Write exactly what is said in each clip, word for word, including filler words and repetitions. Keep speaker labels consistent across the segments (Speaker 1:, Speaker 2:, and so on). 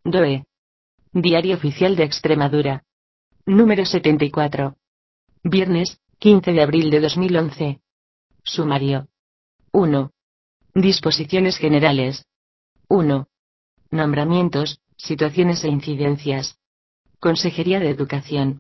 Speaker 1: D O E. Diario Oficial de Extremadura. Número setenta y cuatro. Viernes, quince de abril de dos mil once. Sumario. uno. Disposiciones generales. uno. Nombramientos, situaciones e incidencias. Consejería de Educación.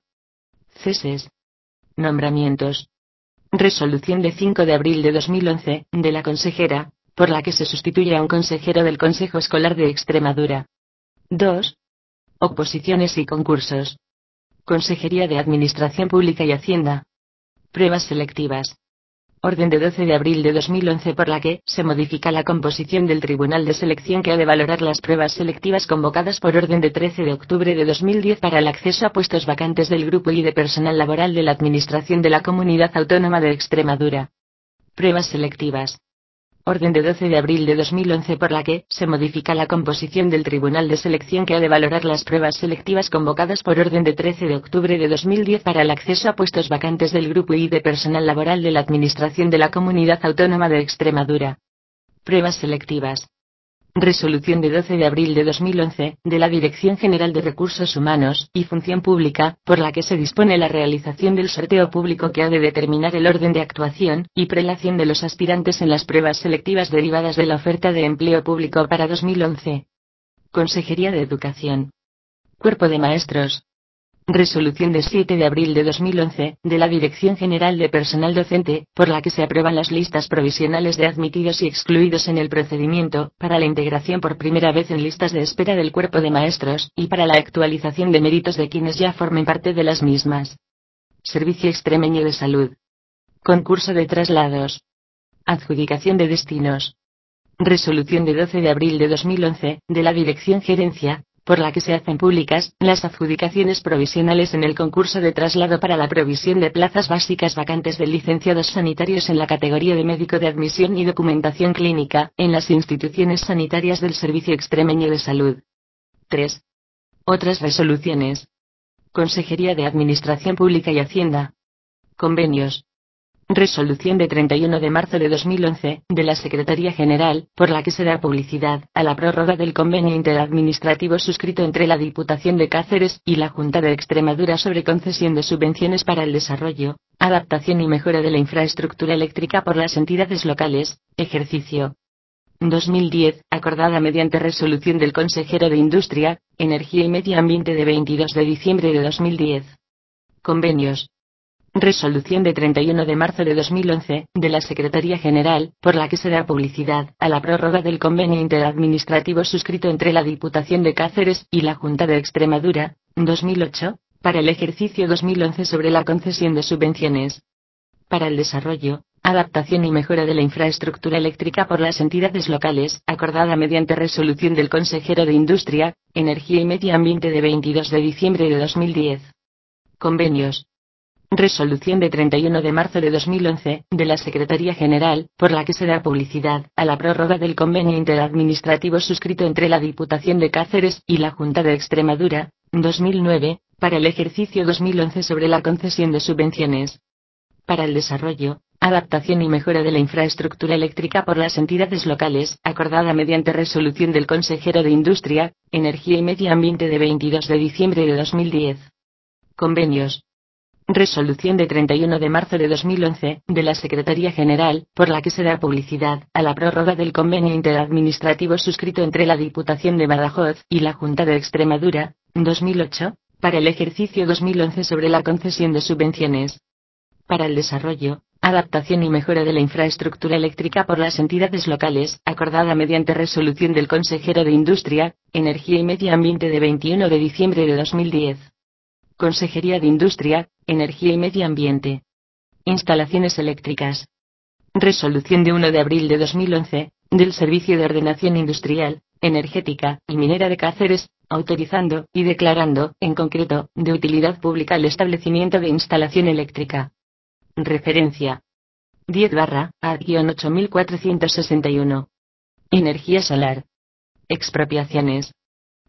Speaker 1: Ceses. Nombramientos. Resolución de cinco de abril de dos mil once, de la consejera, por la que se sustituye a un consejero del Consejo Escolar de Extremadura. dos. Oposiciones y concursos. Consejería de Administración Pública y Hacienda. Pruebas selectivas. Orden de doce de abril de dos mil once por la que se modifica la composición del Tribunal de Selección que ha de valorar las pruebas selectivas convocadas por orden de trece de octubre de dos mil diez para el acceso a puestos vacantes del Grupo I de Personal Laboral de la Administración de la Comunidad Autónoma de Extremadura. Pruebas selectivas. Orden de doce de abril de dos mil once por la que se modifica la composición del Tribunal de Selección que ha de valorar las pruebas selectivas convocadas por orden de trece de octubre de dos mil diez para el acceso a puestos vacantes del Grupo I de Personal Laboral de la Administración de la Comunidad Autónoma de Extremadura. Pruebas selectivas. Resolución de doce de abril de dos mil once, de la Dirección General de Recursos Humanos y Función Pública, por la que se dispone la realización del sorteo público que ha de determinar el orden de actuación y prelación de los aspirantes en las pruebas selectivas derivadas de la oferta de empleo público para dos mil once. Consejería de Educación. Cuerpo de Maestros. Resolución de siete de abril de dos mil once, de la Dirección General de Personal Docente, por la que se aprueban las listas provisionales de admitidos y excluidos en el procedimiento, para la integración por primera vez en listas de espera del Cuerpo de Maestros, y para la actualización de méritos de quienes ya formen parte de las mismas. Servicio Extremeño de Salud. Concurso de traslados. Adjudicación de destinos. Resolución de doce de abril de dos mil once, de la Dirección Gerencia, por la que se hacen públicas las adjudicaciones provisionales en el concurso de traslado para la provisión de plazas básicas vacantes de licenciados sanitarios en la categoría de médico de admisión y documentación clínica, en las instituciones sanitarias del Servicio Extremeño de Salud. tres. Otras resoluciones. Consejería de Administración Pública y Hacienda. Convenios. Resolución de treinta y uno de marzo de dos mil once, de la Secretaría General, por la que se da publicidad a la prórroga del convenio interadministrativo suscrito entre la Diputación de Cáceres y la Junta de Extremadura sobre concesión de subvenciones para el desarrollo, adaptación y mejora de la infraestructura eléctrica por las entidades locales, ejercicio dos mil diez, acordada mediante resolución del Consejero de Industria, Energía y Medio Ambiente de veintidós de diciembre de dos mil diez. Convenios. Resolución de treinta y uno de marzo de dos mil once, de la Secretaría General, por la que se da publicidad a la prórroga del convenio interadministrativo suscrito entre la Diputación de Cáceres y la Junta de Extremadura, dos mil ocho, para el ejercicio dos mil once sobre la concesión de subvenciones para el desarrollo, adaptación y mejora de la infraestructura eléctrica por las entidades locales, acordada mediante resolución del Consejero de Industria, Energía y Medio Ambiente de veintidós de diciembre de dos mil diez. Convenios. Resolución de treinta y uno de marzo de dos mil once, de la Secretaría General, por la que se da publicidad a la prórroga del convenio interadministrativo suscrito entre la Diputación de Cáceres y la Junta de Extremadura, dos mil nueve, para el ejercicio dos mil once sobre la concesión de subvenciones para el desarrollo, adaptación y mejora de la infraestructura eléctrica por las entidades locales, acordada mediante resolución del Consejero de Industria, Energía y Medio Ambiente de veintidós de diciembre de dos mil diez. Convenios. Resolución de treinta y uno de marzo de dos mil once, de la Secretaría General, por la que se da publicidad a la prórroga del convenio interadministrativo suscrito entre la Diputación de Badajoz y la Junta de Extremadura, dos mil ocho, para el ejercicio dos mil once sobre la concesión de subvenciones para el desarrollo, adaptación y mejora de la infraestructura eléctrica por las entidades locales, acordada mediante resolución del Consejero de Industria, Energía y Medio Ambiente de veintiuno de diciembre de dos mil diez. Consejería de Industria, Energía y Medio Ambiente. Instalaciones eléctricas. Resolución de uno de abril de dos mil once, del Servicio de Ordenación Industrial, Energética y Minera de Cáceres, autorizando y declarando, en concreto, de utilidad pública el establecimiento de instalación eléctrica. Referencia. diez barra A ocho mil cuatrocientos sesenta y uno. Energía solar. Expropiaciones.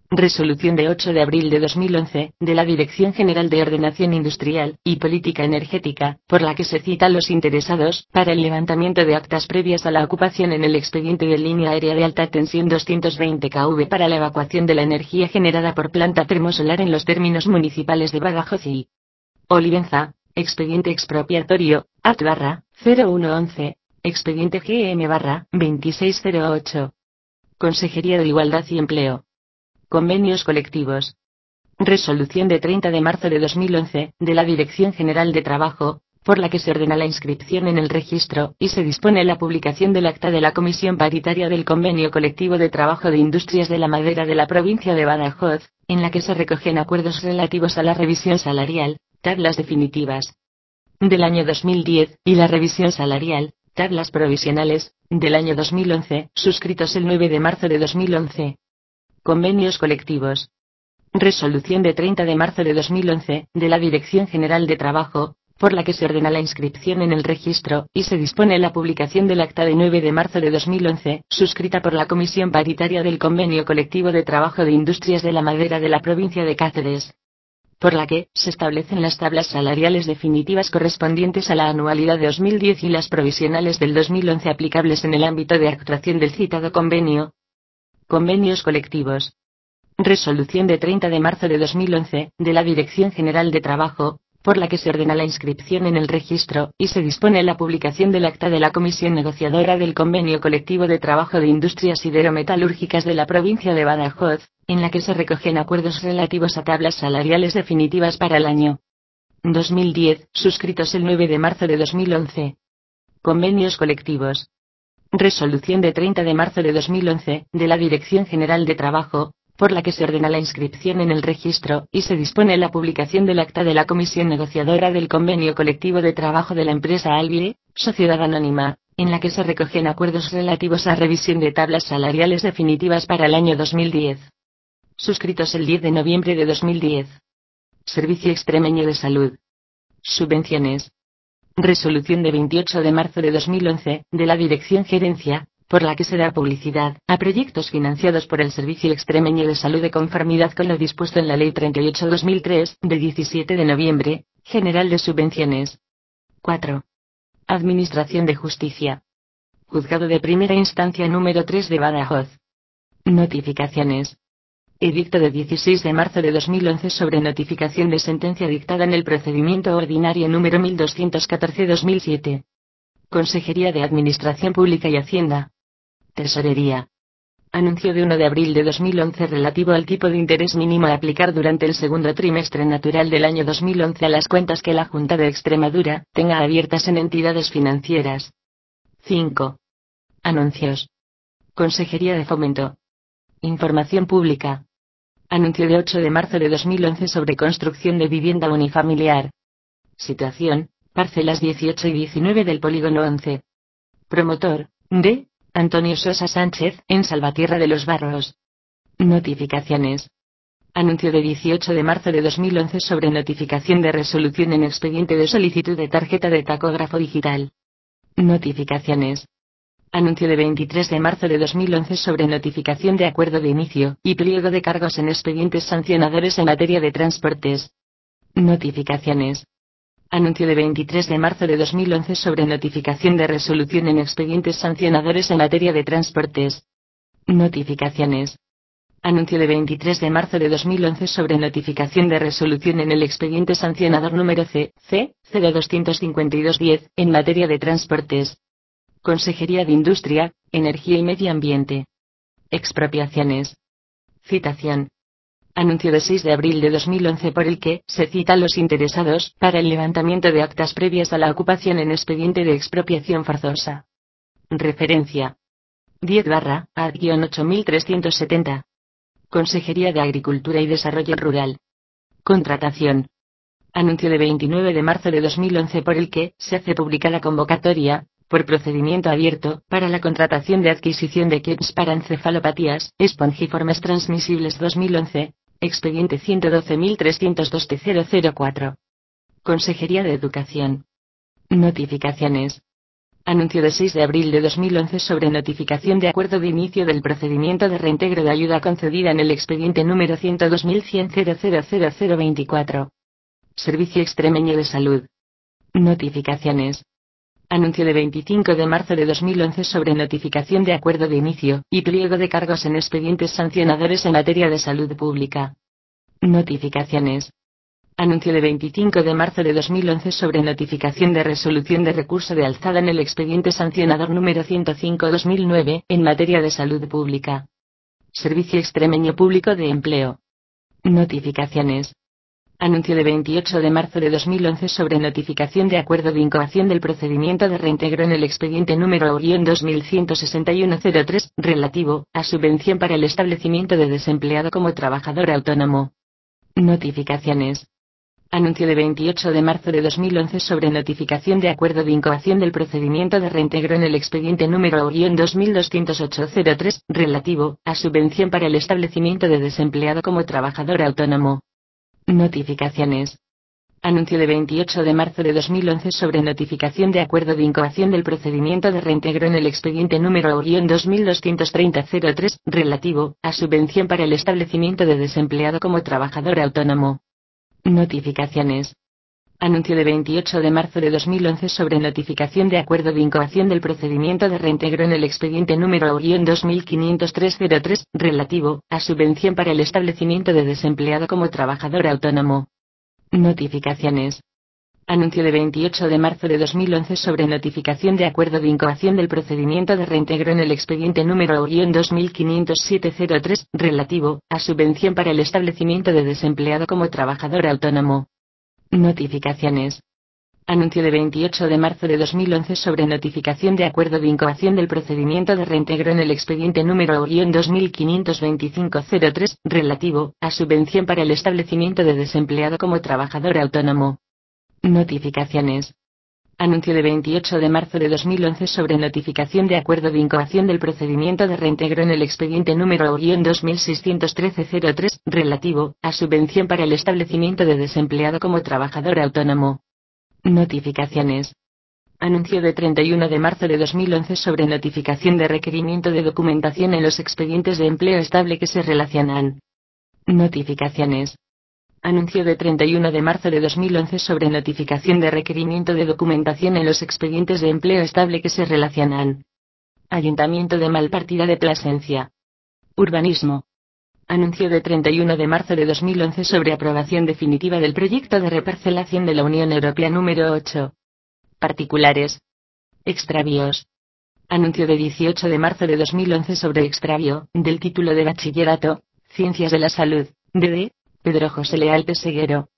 Speaker 1: Resolución de ocho de abril de dos mil once, de la Dirección General de Ordenación Industrial y Política Energética, por la que se cita a los interesados, para el levantamiento de actas previas a la ocupación en el expediente de línea aérea de alta tensión doscientos veinte kilovoltios para la evacuación de la energía generada por planta termosolar en los términos municipales de Badajoz y Olivenza, expediente expropiatorio, act barra, cero uno once, expediente G M barra, veintiséis cero ocho. Consejería de Igualdad y Empleo. Convenios colectivos. Resolución de treinta de marzo de dos mil once, de la Dirección General de Trabajo, por la que se ordena la inscripción en el registro, y se dispone la publicación del acta de la Comisión Paritaria del Convenio Colectivo de Trabajo de Industrias de la Madera de la provincia de Badajoz, en la que se recogen acuerdos relativos a la revisión salarial, tablas definitivas del año dos mil diez, y la revisión salarial, tablas provisionales, del año dos mil once, suscritos el nueve de marzo de dos mil once. Convenios colectivos. Resolución de treinta de marzo de dos mil once, de la Dirección General de Trabajo, por la que se ordena la inscripción en el registro, y se dispone la publicación del acta de nueve de marzo de dos mil once, suscrita por la Comisión Paritaria del Convenio Colectivo de Trabajo de Industrias de la Madera de la provincia de Cáceres, por la que se establecen las tablas salariales definitivas correspondientes a la anualidad de dos mil diez y las provisionales del dos mil once aplicables en el ámbito de actuación del citado convenio. Convenios colectivos. Resolución de treinta de marzo de dos mil once, de la Dirección General de Trabajo, por la que se ordena la inscripción en el registro, y se dispone la publicación del acta de la Comisión Negociadora del Convenio Colectivo de Trabajo de Industrias Siderometalúrgicas de la provincia de Badajoz, en la que se recogen acuerdos relativos a tablas salariales definitivas para el año dos mil diez, suscritos el nueve de marzo de dos mil once. Convenios colectivos. Resolución de treinta de marzo de dos mil once, de la Dirección General de Trabajo, por la que se ordena la inscripción en el registro, y se dispone la publicación del acta de la Comisión Negociadora del Convenio Colectivo de Trabajo de la empresa Albire, Sociedad Anónima, en la que se recogen acuerdos relativos a revisión de tablas salariales definitivas para el año dos mil diez. Suscritos el diez de noviembre de dos mil diez. Servicio Extremeño de Salud. Subvenciones. Resolución de veintiocho de marzo de dos mil once, de la Dirección Gerencia, por la que se da publicidad a proyectos financiados por el Servicio Extremeño de Salud de conformidad con lo dispuesto en la Ley treinta y ocho barra dos mil tres, de diecisiete de noviembre, General de Subvenciones. cuatro. Administración de Justicia. Juzgado de Primera Instancia número tres de Badajoz. Notificaciones. Edicto de dieciséis de marzo de dos mil once sobre notificación de sentencia dictada en el procedimiento ordinario número mil doscientos catorce barra dos mil siete. Consejería de Administración Pública y Hacienda. Tesorería. Anuncio de uno de abril de dos mil once relativo al tipo de interés mínimo a aplicar durante el segundo trimestre natural del año dos mil once a las cuentas que la Junta de Extremadura tenga abiertas en entidades financieras. cinco. Anuncios. Consejería de Fomento. Información pública. Anuncio de ocho de marzo de dos mil once sobre construcción de vivienda unifamiliar. Situación, parcelas dieciocho y diecinueve del polígono once. Promotor, D. Antonio Sosa Sánchez, en Salvatierra de los Barros. Notificaciones. Anuncio de dieciocho de marzo de dos mil once sobre notificación de resolución en expediente de solicitud de tarjeta de tacógrafo digital. Notificaciones. Anuncio de veintitrés de marzo de dos mil once sobre notificación de acuerdo de inicio y pliego de cargos en expedientes sancionadores en materia de transportes. Notificaciones. Anuncio de veintitrés de marzo de dos mil once sobre notificación de resolución en expedientes sancionadores en materia de transportes. Notificaciones. Anuncio de veintitrés de marzo de dos mil once sobre notificación de resolución en el expediente sancionador número C C cero doscientos cincuenta y dos diez en materia de transportes. Consejería de Industria, Energía y Medio Ambiente. Expropiaciones. Citación. Anuncio de seis de abril de dos mil once por el que se cita a los interesados para el levantamiento de actas previas a la ocupación en expediente de expropiación forzosa. Referencia. diez barra A ocho mil trescientos setenta. Consejería de Agricultura y Desarrollo Rural. Contratación. Anuncio de veintinueve de marzo de dos mil once por el que se hace pública la convocatoria, por procedimiento abierto, para la contratación de adquisición de kits para encefalopatías espongiformes transmisibles dos mil once, expediente ciento doce mil trescientos dos T cero cero cuatro. Consejería de Educación. Notificaciones. Anuncio de seis de abril de dos mil once sobre notificación de acuerdo de inicio del procedimiento de reintegro de ayuda concedida en el expediente número ciento dos mil cien punto cero cero cero cero veinticuatro. Servicio Extremeño de Salud. Notificaciones. Anuncio de veinticinco de marzo de dos mil once sobre notificación de acuerdo de inicio y pliego de cargos en expedientes sancionadores en materia de salud pública. Notificaciones. Anuncio de veinticinco de marzo de dos mil once sobre notificación de resolución de recurso de alzada en el expediente sancionador número ciento cinco barra dos mil nueve en materia de salud pública. Servicio Extremeño Público de Empleo. Notificaciones. Anuncio de veintiocho de marzo de dos mil once sobre notificación de acuerdo de incoación del procedimiento de reintegro en el expediente número dos mil ciento sesenta y uno cero tres, relativo a subvención para el establecimiento de desempleado como trabajador autónomo. Notificaciones. Anuncio de veintiocho de marzo de dos mil once sobre notificación de acuerdo de incoación del procedimiento de reintegro en el expediente número dos mil doscientos ocho cero tres, relativo a subvención para el establecimiento de desempleado como trabajador autónomo. Notificaciones. Anuncio de veintiocho de marzo de dos mil once sobre notificación de acuerdo de incoación del procedimiento de reintegro en el expediente número dos mil doscientos treinta cero tres, relativo a subvención para el establecimiento de desempleado como trabajador autónomo. Notificaciones. Anuncio de veintiocho de marzo de dos mil once sobre notificación de acuerdo de incoación del procedimiento de reintegro en el expediente número dos mil quinientos tres cero tres, relativo a subvención para el establecimiento de desempleado como trabajador autónomo. Notificaciones. Anuncio de veintiocho de marzo de dos mil once sobre notificación de acuerdo de incoación del procedimiento de reintegro en el expediente número dos mil quinientos siete cero tres, relativo a subvención para el establecimiento de desempleado como trabajador autónomo. Notificaciones. Anuncio de veintiocho de marzo de dos mil once sobre notificación de acuerdo de incoación del procedimiento de reintegro en el expediente número dos mil quinientos veinticinco cero tres, relativo a subvención para el establecimiento de desempleado como trabajador autónomo. Notificaciones. Anuncio de veintiocho de marzo de dos mil once sobre notificación de acuerdo de incoación del procedimiento de reintegro en el expediente número dos mil seiscientos trece cero tres, relativo a subvención para el establecimiento de desempleado como trabajador autónomo. Notificaciones. Anuncio de treinta y uno de marzo de dos mil once sobre notificación de requerimiento de documentación en los expedientes de empleo estable que se relacionan. Notificaciones. Anuncio de treinta y uno de marzo de dos mil once sobre notificación de requerimiento de documentación en los expedientes de empleo estable que se relacionan. Ayuntamiento de Malpartida de Plasencia. Urbanismo. Anuncio de treinta y uno de marzo de dos mil once sobre aprobación definitiva del proyecto de reparcelación de la Unión Europea número ocho. Particulares. Extravíos. Anuncio de dieciocho de marzo de dos mil once sobre extravío del título de bachillerato, Ciencias de la Salud, D D, Pedro José Leal Peseguero.